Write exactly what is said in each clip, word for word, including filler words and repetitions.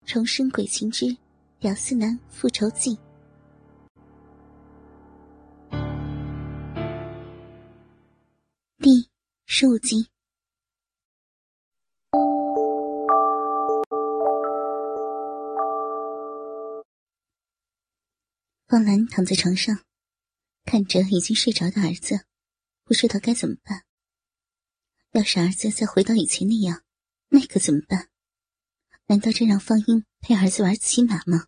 重生鬼情之屌丝男复仇记第十五集。方兰躺在床上，看着已经睡着的儿子，不知道该怎么办。要是儿子再回到以前那样，那可怎么办？难道真让方英陪儿子玩骑马吗？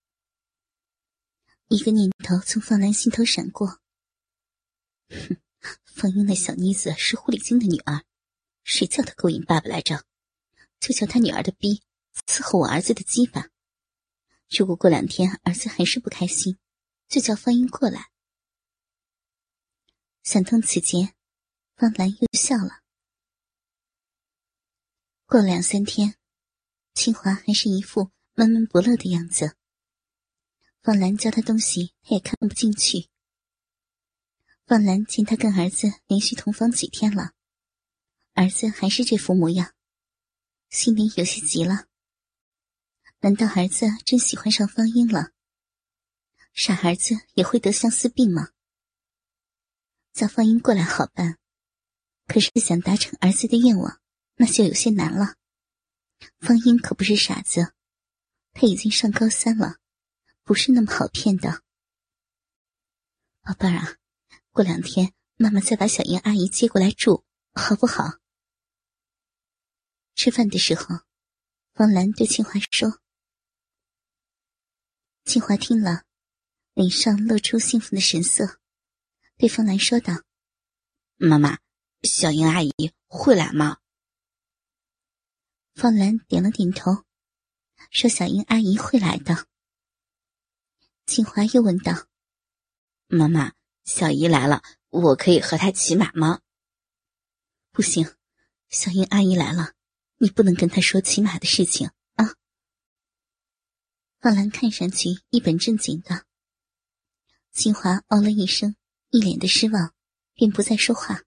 一个念头从方兰心头闪过。哼，方英那小妮子是狐狸精的女儿，谁叫她勾引爸爸来着？就叫她女儿的逼伺候我儿子的鸡吧。如果过两天儿子还是不开心，就叫方英过来。想通此节，方兰又笑了。过了两三天，清华还是一副闷闷不乐的样子。方兰教他东西，他也看不进去。方兰见他跟儿子连续同房几天了，儿子还是这副模样，心里有些急了。难道儿子真喜欢上方英了？傻儿子也会得相思病吗？叫方英过来好办，可是想达成儿子的愿望，那就有些难了。方英可不是傻子，他已经上高三了，不是那么好骗的。宝贝儿啊，过两天妈妈再把小英阿姨接过来住，好不好？吃饭的时候，方兰对清华说。清华听了，脸上露出幸福的神色，对方兰说道： 妈妈，小英阿姨会来吗？ 方兰点了点头，说小英阿姨会来的。清华又问道： 妈妈，小姨来了，我可以和她骑马吗？ 不行，小英阿姨来了，你不能跟她说骑马的事情啊。方兰看上去一本正经的。清华哦了一声，一脸的失望，便不再说话。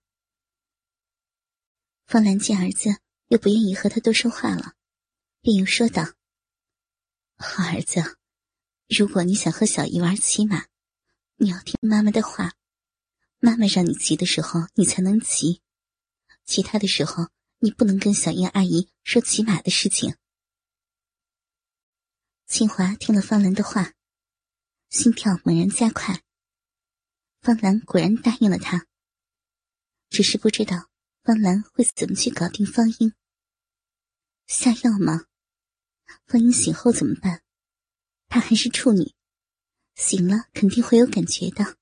方兰见儿子又不愿意和他多说话了，便又说道：好儿子，如果你想和小姨玩骑马，你要听妈妈的话，妈妈让你骑的时候你才能骑，其他的时候你不能跟小英阿姨说骑马的事情。清华听了方兰的话，心跳猛然加快。方兰果然答应了他，只是不知道方兰会怎么去搞定方英。下药吗？方英醒后怎么办？她还是处女，醒了肯定会有感觉的。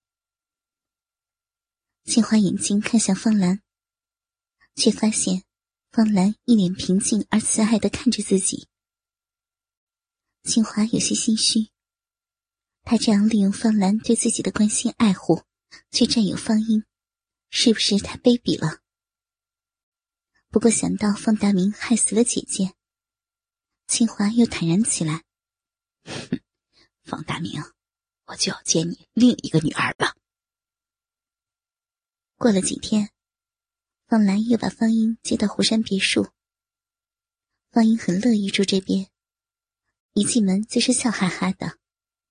清华眼睛看向方兰，却发现方兰一脸平静而慈爱地看着自己。清华有些心虚，他这样利用方兰对自己的关心爱护去占有方英，是不是太卑鄙了？不过想到方大明害死了姐姐，清华又坦然起来。 哼，方大明，我就要接你另一个女儿了。 过了几天，方兰又把方英接到湖山别墅。方英很乐意住这边，一进门就是笑哈哈的。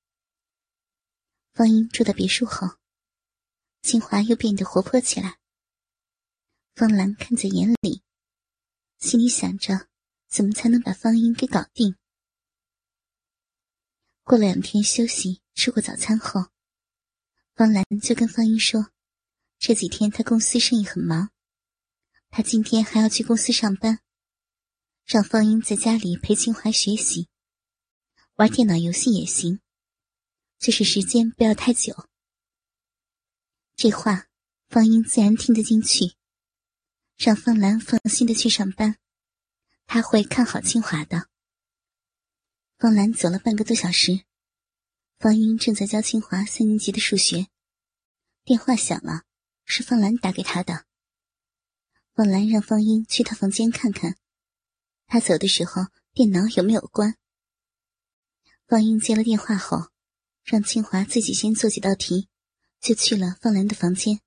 方英住到别墅后，清华又变得活泼起来。方兰看在眼里，心里想着怎么才能把方英给搞定。过了两天休息，吃过早餐后，方兰就跟方英说，这几天他公司生意很忙，他今天还要去公司上班，让方英在家里陪清华学习，玩电脑游戏也行，就是时间不要太久。这话方英自然听得进去，让方兰放心的去上班，他会看好清华的。方兰走了半个多小时，方英正在教清华三年级的数学，电话响了，是方兰打给他的。方兰让方英去他房间看看，他走的时候电脑有没有关。方英接了电话后，让清华自己先做几道题，就去了方兰的房间。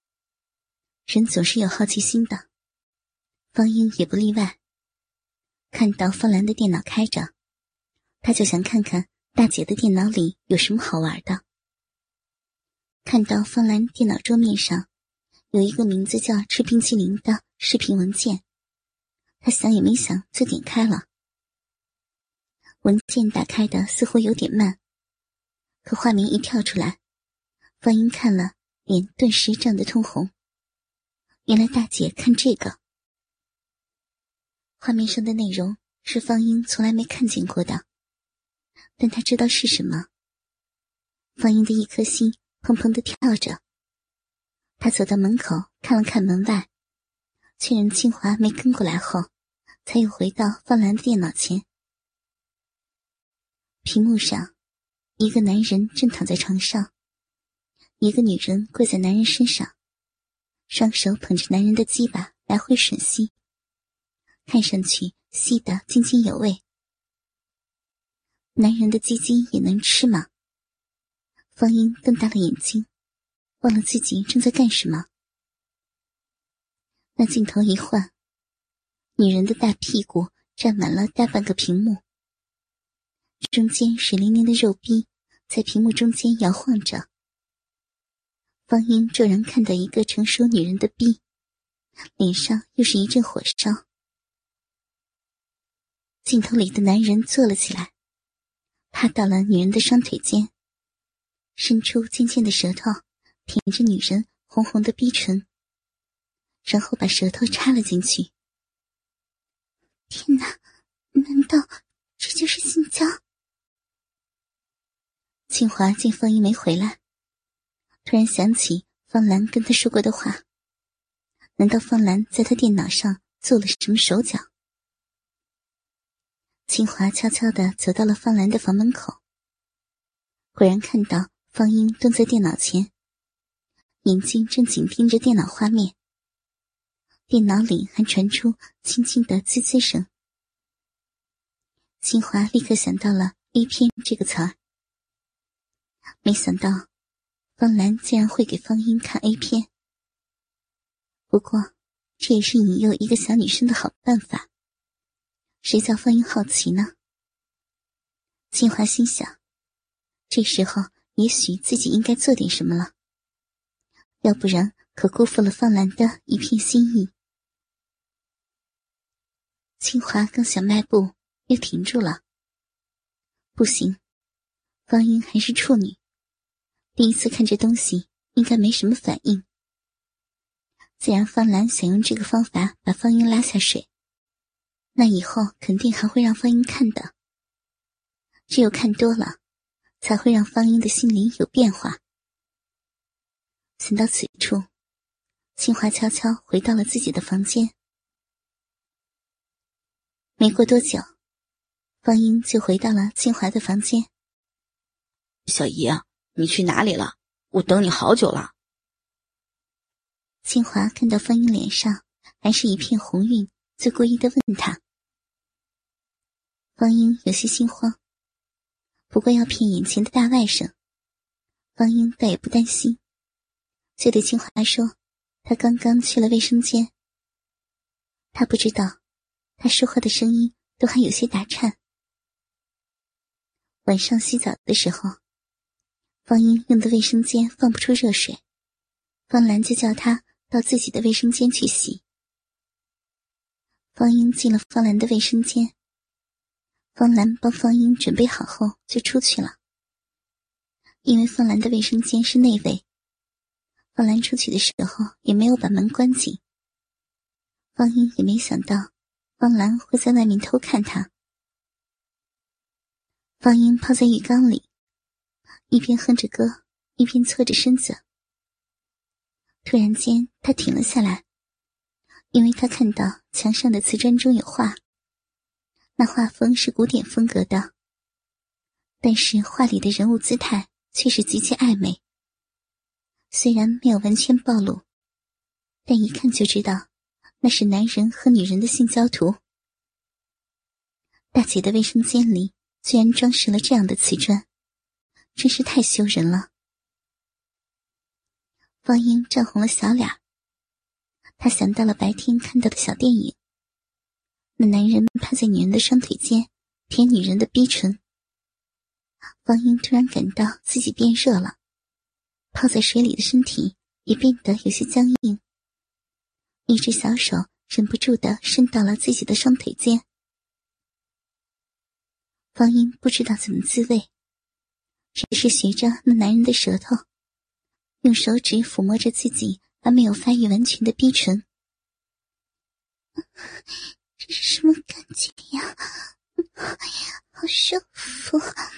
人总是有好奇心的，方英也不例外。 看到方兰的电脑开着，他就想看看大姐的电脑里有什么好玩的。看到方兰电脑桌面上有一个名字叫吃冰淇淋的视频文件，他想也没想就点开了。文件打开的似乎有点慢，可画面一跳出来，方英看了，脸顿时涨得通红。原来大姐看这个。画面上的内容是方英从来没看见过的，但她知道是什么。方英的一颗心砰砰地跳着。她走到门口看了看门外，确认清华没跟过来后，才又回到方兰的电脑前。屏幕上，一个男人正躺在床上，一个女人跪在男人身上，双手捧着男人的鸡巴来回吮吸，看上去吸得津津有味。男人的鸡鸡也能吃吗？方英瞪大了眼睛，忘了自己正在干什么。那镜头一换，女人的大屁股占满了大半个屏幕，中间水灵灵的肉壁在屏幕中间摇晃着。方英骤然看到一个成熟女人的逼，脸上又是一阵火烧。镜头里的男人坐了起来，趴到了女人的双腿间，伸出尖尖的舌头舔着女人红红的逼唇，然后把舌头插了进去。天哪，难道这就是性交？清华见方英没回来，突然想起方兰跟他说过的话，难道方兰在他电脑上做了什么手脚？清华悄悄地走到了方兰的房门口，果然看到方英蹲在电脑前，眼睛正紧盯着电脑画面，电脑里还传出轻轻的滋滋声。清华立刻想到了 A 片这个词儿，没想到方兰竟然会给方英看 A 片。不过这也是引诱一个小女生的好办法，谁叫方英好奇呢？清华心想，这时候也许自己应该做点什么了，要不然可辜负了方兰的一片心意。清华刚想迈步，又停住了。不行，方英还是处女，第一次看这东西应该没什么反应。既然方兰想用这个方法把方英拉下水，那以后肯定还会让方英看的。只有看多了，才会让方英的心里有变化。想到此处，清华悄悄回到了自己的房间。没过多久，方英就回到了清华的房间。 小姨啊，你去哪里了？我等你好久了。 清华看到方英脸上还是一片红晕，就故意地问他。方英有些心慌，不过要骗眼前的大外甥，方英倒也不担心，就对清华说他刚刚去了卫生间。他不知道他说话的声音都还有些打颤。晚上洗澡的时候，方英用的卫生间放不出热水，方兰就叫他到自己的卫生间去洗。方英进了方兰的卫生间，方兰帮方英准备好后就出去了。因为方兰的卫生间是内卫，方兰出去的时候也没有把门关紧。方英也没想到方兰会在外面偷看他。方英泡在浴缸里，一边哼着歌，一边搓着身子。突然间他停了下来，因为他看到墙上的瓷砖中有画，那画风是古典风格的，但是画里的人物姿态却是极其暧昧。虽然没有完全暴露，但一看就知道那是男人和女人的性交图。大姐的卫生间里居然装饰了这样的瓷砖，真是太羞人了。方英涨红了小脸，她想到了白天看到的小电影， 那男人趴在女人的双腿间，舔女人的逼唇。方英突然感到自己变热了，泡在水里的身体也变得有些僵硬，一只小手忍不住地伸到了自己的双腿间。方英不知道怎么自慰，只是学着那男人的舌头，用手指抚摸着自己还没有发育完全的逼唇。这是什么感觉呀？好舒服。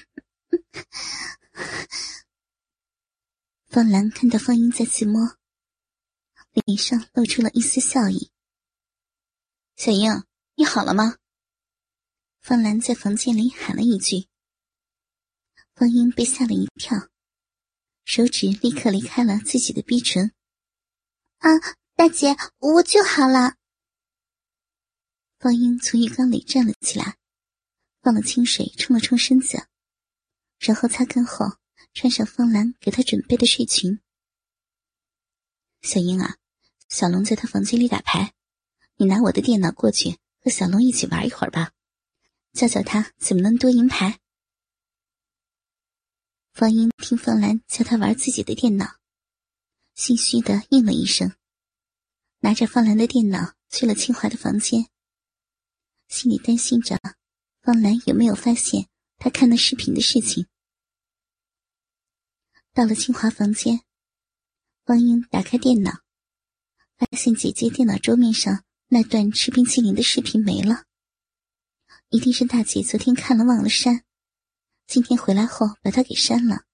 方兰看到方英在自摸，脸上露出了一丝笑意。 小英，你好了吗？ 方兰在房间里喊了一句。方英被吓了一跳，手指立刻离开了自己的逼唇。啊，大姐，我就好了。方英从浴缸里站了起来，放了清水冲了冲身子，然后擦干后穿上方兰给她准备的睡裙。 小英啊，小龙在他房间里打牌，你拿我的电脑过去和小龙一起玩一会儿吧，教教他怎么能多赢牌。 方英听方兰教他玩自己的电脑，心虚地应了一声，拿着方兰的电脑去了清华的房间，心里担心着方兰有没有发现他看那视频的事情。到了清华房间，方英打开电脑，发现姐姐电脑桌面上那段吃冰淇淋的视频没了，一定是大姐昨天看了忘了删，今天回来后把它给删了。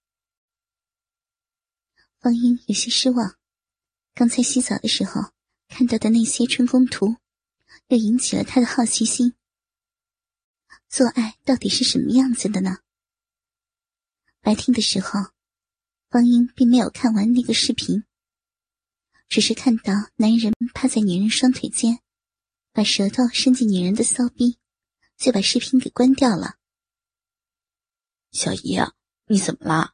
方英有些失望，刚才洗澡的时候看到的那些春宫图又引起了她的好奇心。做爱到底是什么样子的呢？白天的时候，方英并没有看完那个视频，只是看到男人趴在女人双腿间，把舌头伸进女人的骚逼，就把视频给关掉了。 小姨啊，你怎么了？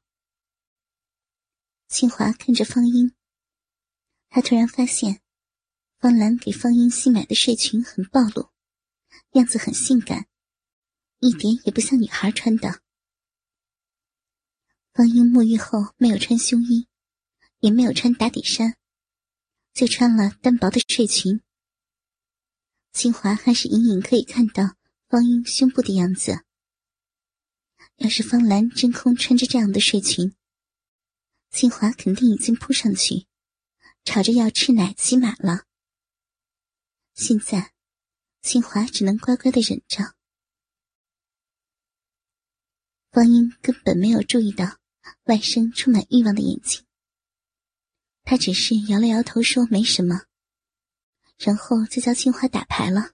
清华看着方英，他突然发现方兰给方英新买的睡裙很暴露，样子很性感，一点也不像女孩穿的。方英沐浴后没有穿胸衣，也没有穿打底衫，就穿了单薄的睡裙。清华还是隐隐可以看到方英胸部的样子。要是方兰真空穿着这样的睡裙，清华肯定已经扑上去，吵着要吃奶骑马了。现在清华只能乖乖地忍着。方英根本没有注意到外甥充满欲望的眼睛，他只是摇了摇头说没什么，然后就叫清华打牌了。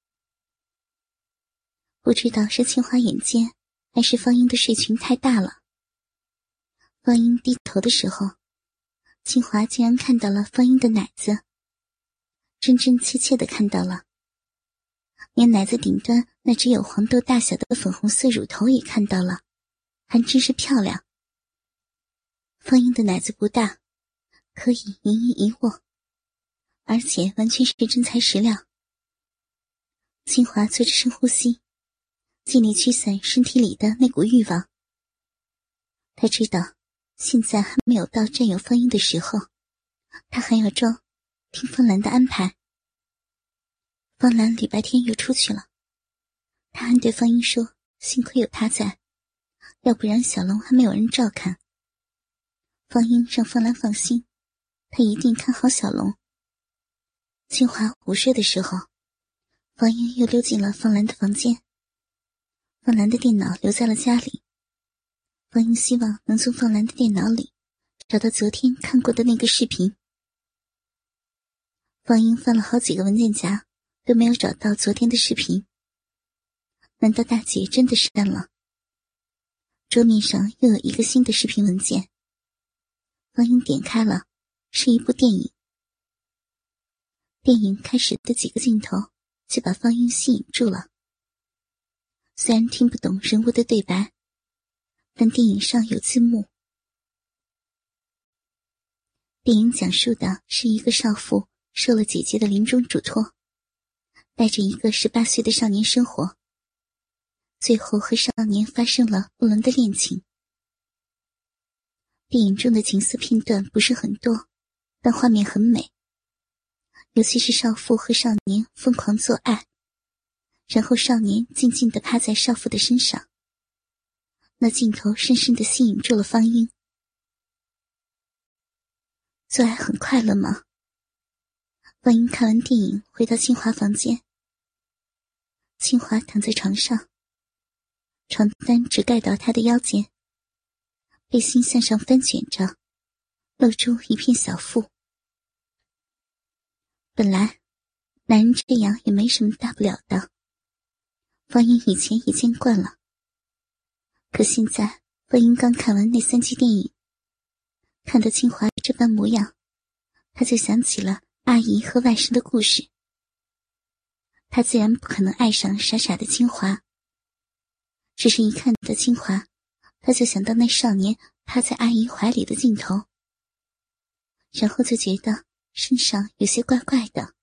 不知道是清华眼尖，还是方英的睡裙太大了。方英低头的时候，清华竟然看到了方英的奶子，真真切切地看到了，连奶子顶端那只有黄豆大小的粉红色乳头也看到了，还真是漂亮。方英的奶子不大，可以盈盈一握，而且完全是真材实料。清华做着深呼吸，尽力驱散身体里的那股欲望。他知道现在还没有到占有方英的时候，他还要装，听方兰的安排。方兰礼拜天又出去了，他还对方英说幸亏有他在，要不然小龙还没有人照看。方英让方兰放心，他一定看好小龙。清华午睡的时候，方英又溜进了方兰的房间。方兰的电脑留在了家里，方英希望能从方兰的电脑里找到昨天看过的那个视频。方英翻了好几个文件夹，都没有找到昨天的视频。难道大姐真的删了？桌面上又有一个新的视频文件。方英点开了，是一部电影。电影开始的几个镜头就把方英吸引住了。虽然听不懂人物的对白，但电影上有字幕。电影讲述的是一个少妇受了姐姐的临终嘱托， 带着一个十八岁的少年生活，最后和少年发生了不伦的恋情。电影中的情色片段不是很多，但画面很美，尤其是少妇和少年疯狂做爱，然后少年静静地趴在少妇的身上，那镜头深深地吸引住了方英。做爱很快乐吗？方英看完电影回到清华房间，清华躺在床上，床单只盖到她的腰间，背心向上翻卷着，露出一片小腹。本来男人这样也没什么大不了的，方英以前也见惯了。可现在方英刚看完那三集电影，看到清华这般模样，他就想起了阿姨和外甥的故事。他自然不可能爱上傻傻的清华，只是一看到清华，他就想到那少年趴在阿姨怀里的镜头，然后就觉得身上有些怪怪的。